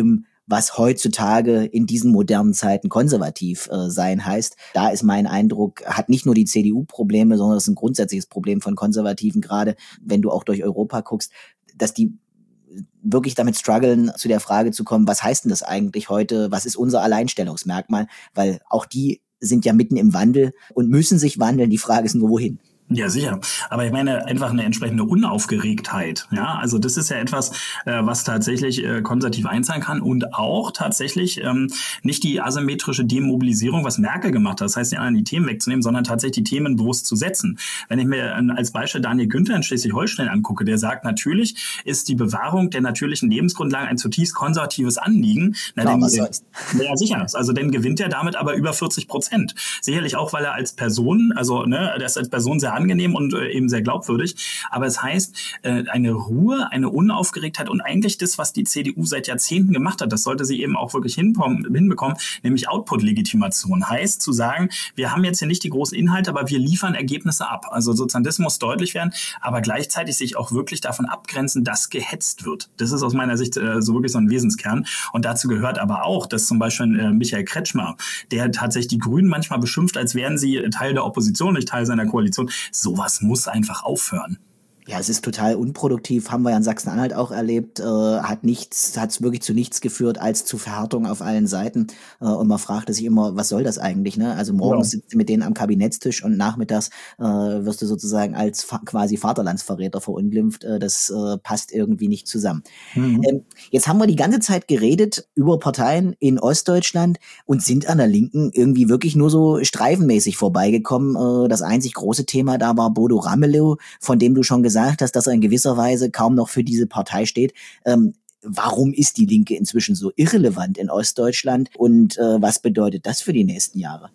was heutzutage in diesen modernen Zeiten konservativ sein heißt. Da ist mein Eindruck, hat nicht nur die CDU Probleme, sondern das ist ein grundsätzliches Problem von Konservativen, gerade wenn du auch durch Europa guckst, dass die wirklich damit strugglen, zu der Frage zu kommen, was heißt denn das eigentlich heute, was ist unser Alleinstellungsmerkmal, weil auch die sind ja mitten im Wandel und müssen sich wandeln, die Frage ist nur, wohin. Ja, sicher. Aber ich meine, einfach eine entsprechende Unaufgeregtheit. Ja, also das ist ja etwas, was tatsächlich konservativ einzahlen kann und auch tatsächlich nicht die asymmetrische Demobilisierung, was Merkel gemacht hat, das heißt, die anderen die Themen wegzunehmen, sondern tatsächlich die Themen bewusst zu setzen. Wenn ich mir als Beispiel Daniel Günther in Schleswig-Holstein angucke, der sagt, natürlich ist die Bewahrung der natürlichen Lebensgrundlagen ein zutiefst konservatives Anliegen. Klar, was soll's? Ja, sicher. Also dann gewinnt er damit aber über 40%. Sicherlich auch, weil er als Person, also der ist als Person sehr angenehm und eben sehr glaubwürdig. Aber es heißt, eine Ruhe, eine Unaufgeregtheit und eigentlich das, was die CDU seit Jahrzehnten gemacht hat, das sollte sie eben auch wirklich hinbekommen, nämlich Output-Legitimation. Heißt zu sagen, wir haben jetzt hier nicht die großen Inhalte, aber wir liefern Ergebnisse ab. Also sozusagen, das muss deutlich werden, aber gleichzeitig sich auch wirklich davon abgrenzen, dass gehetzt wird. Das ist aus meiner Sicht so wirklich so ein Wesenskern. Und dazu gehört aber auch, dass zum Beispiel Michael Kretschmer, der tatsächlich die Grünen manchmal beschimpft, als wären sie Teil der Opposition, nicht Teil seiner Koalition. Sowas muss einfach aufhören. Ja, es ist total unproduktiv, haben wir ja in Sachsen-Anhalt auch erlebt, hat es wirklich zu nichts geführt als zu Verhärtung auf allen Seiten. Und man fragte sich immer, was soll das eigentlich, ne? Also morgens sitzt du mit denen am Kabinettstisch und nachmittags wirst du sozusagen als quasi Vaterlandsverräter verunglimpft. Das passt irgendwie nicht zusammen. Jetzt haben wir die ganze Zeit geredet über Parteien in Ostdeutschland und sind an der Linken irgendwie wirklich nur so streifenmäßig vorbeigekommen. Das einzig große Thema da war Bodo Ramelow, von dem du schon gesagt hast, dass er in gewisser Weise kaum noch für diese Partei steht. Warum ist die Linke inzwischen so irrelevant in Ostdeutschland und was bedeutet das für die nächsten Jahre?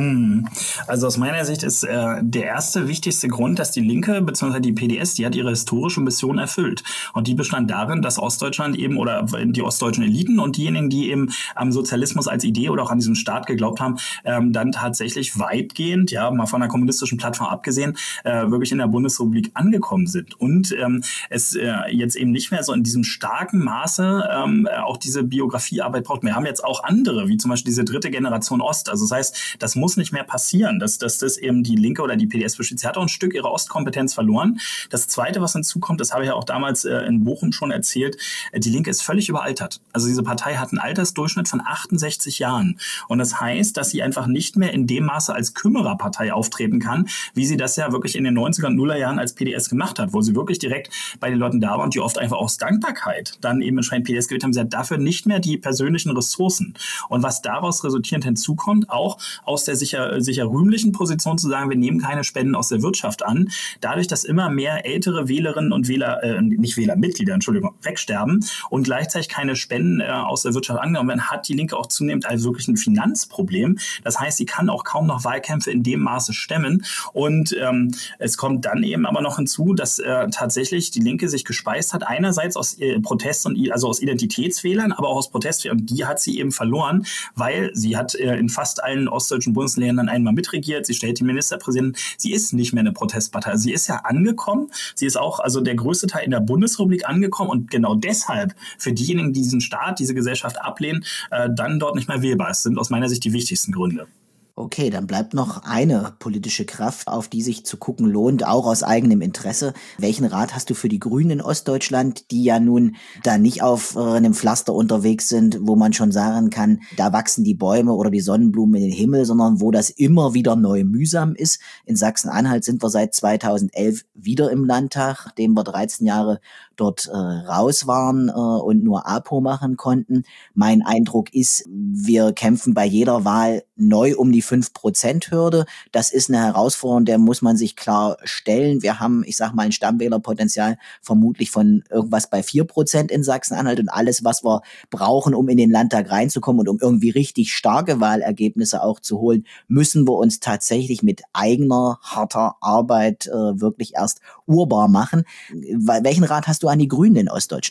Also aus meiner Sicht ist der erste wichtigste Grund, dass die Linke bzw. die PDS, die hat ihre historische Mission erfüllt. Und die bestand darin, dass Ostdeutschland eben oder die ostdeutschen Eliten und diejenigen, die eben am Sozialismus als Idee oder auch an diesen Staat geglaubt haben, dann tatsächlich weitgehend, ja, mal von der kommunistischen Plattform abgesehen, wirklich in der Bundesrepublik angekommen sind. Und es jetzt eben nicht mehr so in diesem starken Maße auch diese Biografiearbeit braucht. Wir haben jetzt auch andere, wie zum Beispiel diese dritte Generation Ost. Also das heißt, das muss nicht mehr passieren, dass das eben die Linke oder die PDS besteht. Sie hat auch ein Stück ihrer Ostkompetenz verloren. Das Zweite, was hinzukommt, das habe ich ja auch damals in Bochum schon erzählt, die Linke ist völlig überaltert. Also diese Partei hat einen Altersdurchschnitt von 68 Jahren. Und das heißt, dass sie einfach nicht mehr in dem Maße als Kümmererpartei auftreten kann, wie sie das ja wirklich in den 90er und Nullerjahren als PDS gemacht hat, wo sie wirklich direkt bei den Leuten da war und die oft einfach aus Dankbarkeit dann eben entsprechend PDS gewählt haben. Sie hat dafür nicht mehr die persönlichen Ressourcen. Und was daraus resultierend hinzukommt, auch aus der sicher rühmlichen Position zu sagen, wir nehmen keine Spenden aus der Wirtschaft an. Dadurch, dass immer mehr ältere Wählerinnen und Wähler, nicht Wählermitglieder, Entschuldigung, wegsterben und gleichzeitig keine Spenden aus der Wirtschaft angenommen werden, hat die Linke auch zunehmend also wirklich ein Finanzproblem. Das heißt, sie kann auch kaum noch Wahlkämpfe in dem Maße stemmen. Und es kommt dann eben aber noch hinzu, dass tatsächlich die Linke sich gespeist hat, einerseits aus Protest und also aus Identitätswählern, aber auch aus Protestwählern. Und die hat sie eben verloren, weil sie hat in fast allen ostdeutschen Bundesländern einmal mitregiert, sie stellt die Ministerpräsidentin, sie ist nicht mehr eine Protestpartei. Also sie ist ja angekommen, sie ist auch, also der größte Teil in der Bundesrepublik angekommen und genau deshalb für diejenigen, die diesen Staat, diese Gesellschaft ablehnen, dann dort nicht mehr wählbar. Das sind aus meiner Sicht die wichtigsten Gründe. Okay, dann bleibt noch eine politische Kraft, auf die sich zu gucken lohnt, auch aus eigenem Interesse. Welchen Rat hast du für die Grünen in Ostdeutschland, die ja nun da nicht auf einem Pflaster unterwegs sind, wo man schon sagen kann, da wachsen die Bäume oder die Sonnenblumen in den Himmel, sondern wo das immer wieder neu mühsam ist? In Sachsen-Anhalt sind wir seit 2011 wieder im Landtag, nachdem wir 13 Jahre dort raus waren und nur APO machen konnten. Mein Eindruck ist, wir kämpfen bei jeder Wahl neu um die 5%-Hürde. Das ist eine Herausforderung, der muss man sich klar stellen. Wir haben, ich sag mal, ein Stammwählerpotenzial vermutlich von irgendwas bei 4% in Sachsen-Anhalt und alles, was wir brauchen, um in den Landtag reinzukommen und um irgendwie richtig starke Wahlergebnisse auch zu holen, müssen wir uns tatsächlich mit eigener, harter Arbeit wirklich erst urbar machen. Welchen Rat hast du an die Grünen in Ostdeutschland?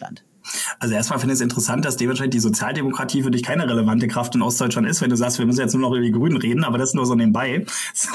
Also erstmal finde ich es interessant, dass dementsprechend die Sozialdemokratie für dich keine relevante Kraft in Ostdeutschland ist, wenn du sagst, wir müssen jetzt nur noch über die Grünen reden, aber das nur so nebenbei. So.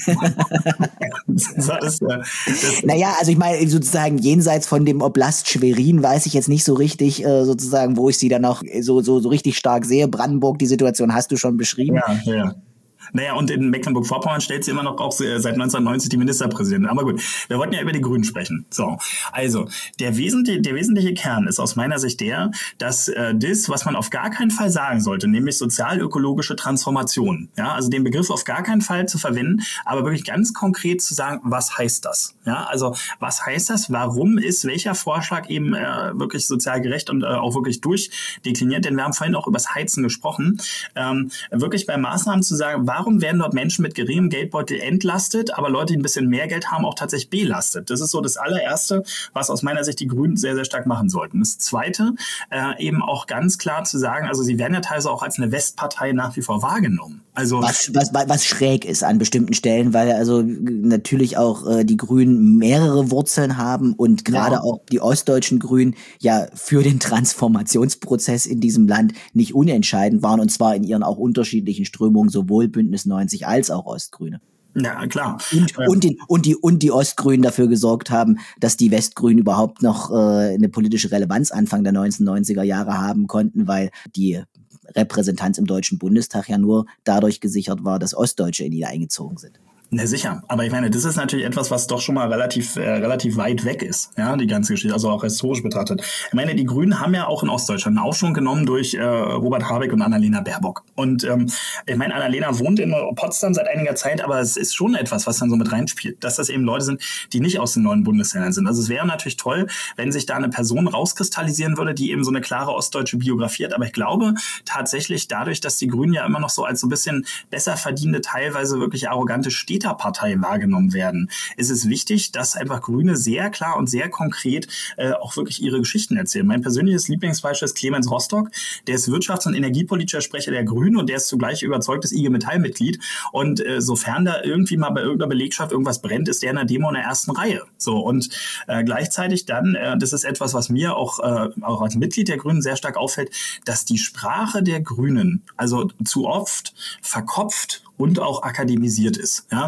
Naja, also ich meine, sozusagen jenseits von dem Oblast Schwerin weiß ich jetzt nicht so richtig, sozusagen, wo ich sie dann auch so richtig stark sehe. Brandenburg, die Situation hast du schon beschrieben. Ja. Naja, und in Mecklenburg-Vorpommern stellt sie immer noch auch seit 1990 die Ministerpräsidentin. Aber gut, wir wollten ja über die Grünen sprechen. So, also der wesentliche Kern ist aus meiner Sicht der, dass das, was man auf gar keinen Fall sagen sollte, nämlich sozial-ökologische Transformation, ja, also den Begriff auf gar keinen Fall zu verwenden, aber wirklich ganz konkret zu sagen, was heißt das? Ja, also was heißt das? Warum ist welcher Vorschlag eben wirklich sozial gerecht und auch wirklich durchdekliniert? Denn wir haben vorhin auch über das Heizen gesprochen. Wirklich bei Maßnahmen zu sagen, warum werden dort Menschen mit geringem Geldbeutel entlastet, aber Leute, die ein bisschen mehr Geld haben, auch tatsächlich belastet? Das ist so das allererste, was aus meiner Sicht die Grünen sehr, sehr stark machen sollten. Das zweite, eben auch ganz klar zu sagen, also sie werden ja teilweise auch als eine Westpartei nach wie vor wahrgenommen. Also was schräg ist an bestimmten Stellen, weil also natürlich auch die Grünen mehrere Wurzeln haben und gerade auch die ostdeutschen Grünen ja für den Transformationsprozess in diesem Land nicht unentscheidend waren, und zwar in ihren auch unterschiedlichen Strömungen, sowohl Bündnis 90 als auch Ostgrüne. Ja, klar. Und die Ostgrünen dafür gesorgt haben, dass die Westgrünen überhaupt noch eine politische Relevanz Anfang der 1990er Jahre haben konnten, weil die Repräsentanz im Deutschen Bundestag ja nur dadurch gesichert war, dass Ostdeutsche in die eingezogen sind. Na sicher, aber ich meine, das ist natürlich etwas, was doch schon mal relativ weit weg ist, ja, die ganze Geschichte, also auch historisch betrachtet. Ich meine, die Grünen haben ja auch in Ostdeutschland einen Aufschwung genommen durch Robert Habeck und Annalena Baerbock. Und ich meine, Annalena wohnt in Potsdam seit einiger Zeit, aber es ist schon etwas, was dann so mit reinspielt, dass das eben Leute sind, die nicht aus den neuen Bundesländern sind. Also es wäre natürlich toll, wenn sich da eine Person rauskristallisieren würde, die eben so eine klare ostdeutsche Biografie hat. Aber ich glaube tatsächlich dadurch, dass die Grünen ja immer noch so als so ein bisschen besser verdienende, teilweise wirklich arrogante Partei wahrgenommen werden, ist es wichtig, dass einfach Grüne sehr klar und sehr konkret auch wirklich ihre Geschichten erzählen. Mein persönliches Lieblingsbeispiel ist Clemens Rostock, der ist wirtschafts- und energiepolitischer Sprecher der Grünen und der ist zugleich überzeugtes IG Metall-Mitglied und sofern da irgendwie mal bei irgendeiner Belegschaft irgendwas brennt, ist der in der Demo in der ersten Reihe. So, und gleichzeitig dann, das ist etwas, was mir auch als Mitglied der Grünen sehr stark auffällt, dass die Sprache der Grünen also zu oft verkopft und auch akademisiert ist. Ja?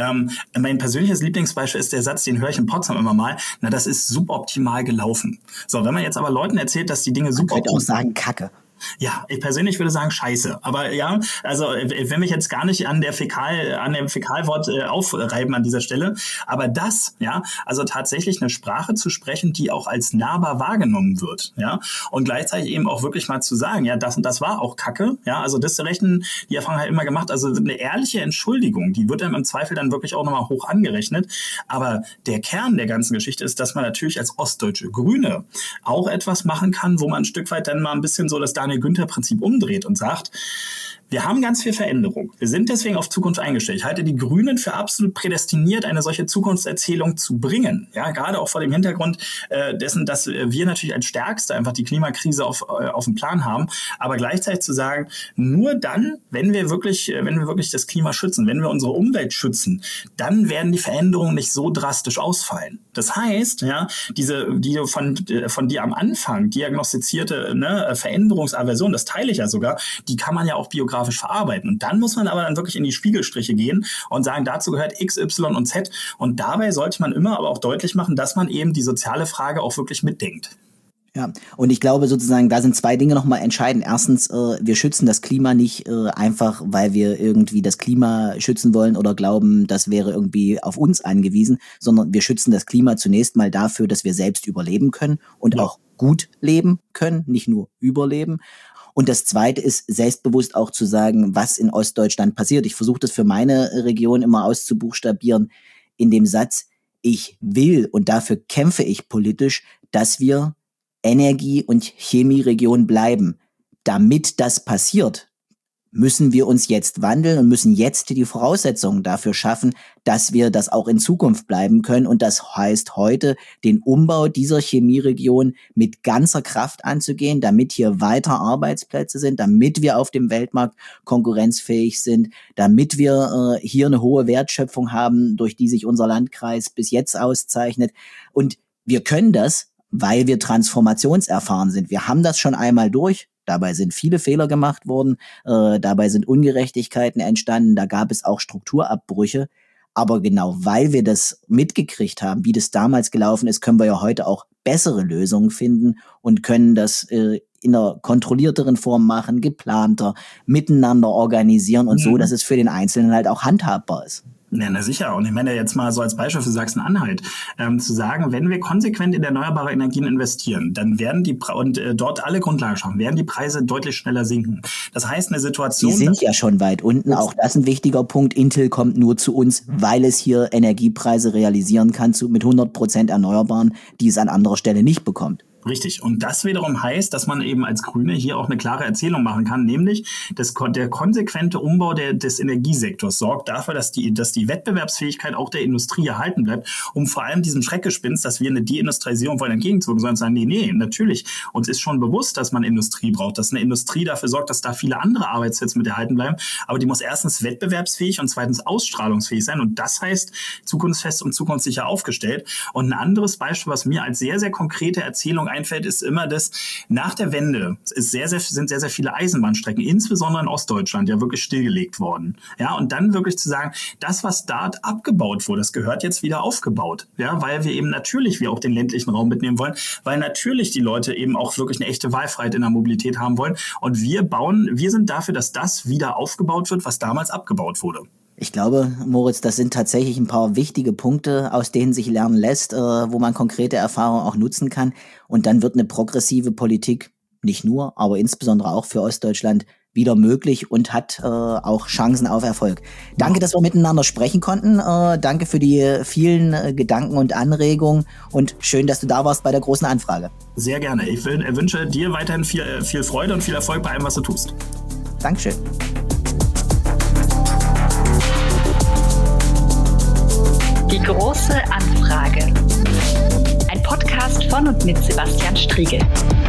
Mein persönliches Lieblingsbeispiel ist der Satz, den höre ich in Potsdam immer mal, na, das ist suboptimal gelaufen. So, wenn man jetzt aber Leuten erzählt, dass die Dinge suboptimal... Man könnte auch sagen Kacke. Ja, ich persönlich würde sagen Scheiße. Aber ja, also ich will mich jetzt gar nicht an dem Fäkalwort aufreiben an dieser Stelle. Aber das, ja, also tatsächlich eine Sprache zu sprechen, die auch als nahbar wahrgenommen wird, ja, und gleichzeitig eben auch wirklich mal zu sagen, ja, das und das war auch Kacke, ja, also das Rechten, die Erfahrung halt immer gemacht, also eine ehrliche Entschuldigung, die wird einem im Zweifel dann wirklich auch nochmal hoch angerechnet. Aber der Kern der ganzen Geschichte ist, dass man natürlich als ostdeutsche Grüne auch etwas machen kann, wo man ein Stück weit dann mal ein bisschen so das Daniel-Günther-Prinzip umdreht und sagt, wir haben ganz viel Veränderung. Wir sind deswegen auf Zukunft eingestellt. Ich halte die Grünen für absolut prädestiniert, eine solche Zukunftserzählung zu bringen. Ja, gerade auch vor dem Hintergrund dessen, dass wir natürlich als Stärkste einfach die Klimakrise auf dem Plan haben. Aber gleichzeitig zu sagen, nur dann, wenn wir wirklich das Klima schützen, wenn wir unsere Umwelt schützen, dann werden die Veränderungen nicht so drastisch ausfallen. Das heißt, ja, die von dir am Anfang diagnostizierte Veränderungsaversion, das teile ich ja sogar, die kann man ja auch biografisch verarbeiten. Und dann muss man aber dann wirklich in die Spiegelstriche gehen und sagen, dazu gehört X, Y und Z. Und dabei sollte man immer aber auch deutlich machen, dass man eben die soziale Frage auch wirklich mitdenkt. Ja, und ich glaube sozusagen, da sind zwei Dinge nochmal entscheidend. Erstens, wir schützen das Klima nicht einfach, weil wir irgendwie das Klima schützen wollen oder glauben, das wäre irgendwie auf uns angewiesen, sondern wir schützen das Klima zunächst mal dafür, dass wir selbst überleben können und auch gut leben können, nicht nur überleben. Und das Zweite ist, selbstbewusst auch zu sagen, was in Ostdeutschland passiert. Ich versuche das für meine Region immer auszubuchstabieren in dem Satz, ich will und dafür kämpfe ich politisch, dass wir Energie- und Chemieregion bleiben. Damit das passiert, müssen wir uns jetzt wandeln und müssen jetzt die Voraussetzungen dafür schaffen, dass wir das auch in Zukunft bleiben können. Und das heißt heute, den Umbau dieser Chemieregion mit ganzer Kraft anzugehen, damit hier weiter Arbeitsplätze sind, damit wir auf dem Weltmarkt konkurrenzfähig sind, damit wir hier eine hohe Wertschöpfung haben, durch die sich unser Landkreis bis jetzt auszeichnet. Und wir können das, weil wir transformationserfahren sind. Wir haben das schon einmal durch. Dabei sind viele Fehler gemacht worden. Dabei sind Ungerechtigkeiten entstanden. Da gab es auch Strukturabbrüche. Aber genau weil wir das mitgekriegt haben, wie das damals gelaufen ist, können wir ja heute auch bessere Lösungen finden und können das in einer kontrollierteren Form machen, geplanter, miteinander organisieren und so, dass es für den Einzelnen halt auch handhabbar ist. Ja, na sicher. Und ich meine jetzt mal so als Beispiel für Sachsen-Anhalt, zu sagen, wenn wir konsequent in erneuerbare Energien investieren, dann werden dort alle Grundlagen schaffen, werden die Preise deutlich schneller sinken. Das heißt, eine Situation... Die sind ja schon weit unten. Auch das ist ein wichtiger Punkt. Intel kommt nur zu uns, weil es hier Energiepreise realisieren kann mit 100% Erneuerbaren, die es an anderer Stelle nicht bekommt. Richtig. Und das wiederum heißt, dass man eben als Grüne hier auch eine klare Erzählung machen kann, nämlich der konsequente Umbau des Energiesektors sorgt dafür, dass die Wettbewerbsfähigkeit auch der Industrie erhalten bleibt, um vor allem diesem Schreckgespenst, dass wir eine Deindustrialisierung wollen, entgegenzuwirken, sondern sagen, nee, natürlich. Uns ist schon bewusst, dass man Industrie braucht, dass eine Industrie dafür sorgt, dass da viele andere Arbeitsplätze mit erhalten bleiben. Aber die muss erstens wettbewerbsfähig und zweitens ausstrahlungsfähig sein. Und das heißt zukunftsfest und zukunftssicher aufgestellt. Und ein anderes Beispiel, was mir als sehr, sehr konkrete Erzählung einfällt, ist immer das, nach der Wende sind sehr, sehr viele Eisenbahnstrecken, insbesondere in Ostdeutschland, ja wirklich stillgelegt worden. Ja, und dann wirklich zu sagen, das, was dort abgebaut wurde, das gehört jetzt wieder aufgebaut. Ja, weil wir eben natürlich auch den ländlichen Raum mitnehmen wollen, weil natürlich die Leute eben auch wirklich eine echte Wahlfreiheit in der Mobilität haben wollen. Und wir sind dafür, dass das wieder aufgebaut wird, was damals abgebaut wurde. Ich glaube, Moritz, das sind tatsächlich ein paar wichtige Punkte, aus denen sich lernen lässt, wo man konkrete Erfahrungen auch nutzen kann. Und dann wird eine progressive Politik nicht nur, aber insbesondere auch für Ostdeutschland wieder möglich und hat auch Chancen auf Erfolg. Danke, dass wir miteinander sprechen konnten. Danke für die vielen Gedanken und Anregungen und schön, dass du da warst bei der großen Anfrage. Sehr gerne. Ich wünsche dir weiterhin viel Freude und viel Erfolg bei allem, was du tust. Dankeschön. Die große Anfrage. Ein Podcast von und mit Sebastian Striegel.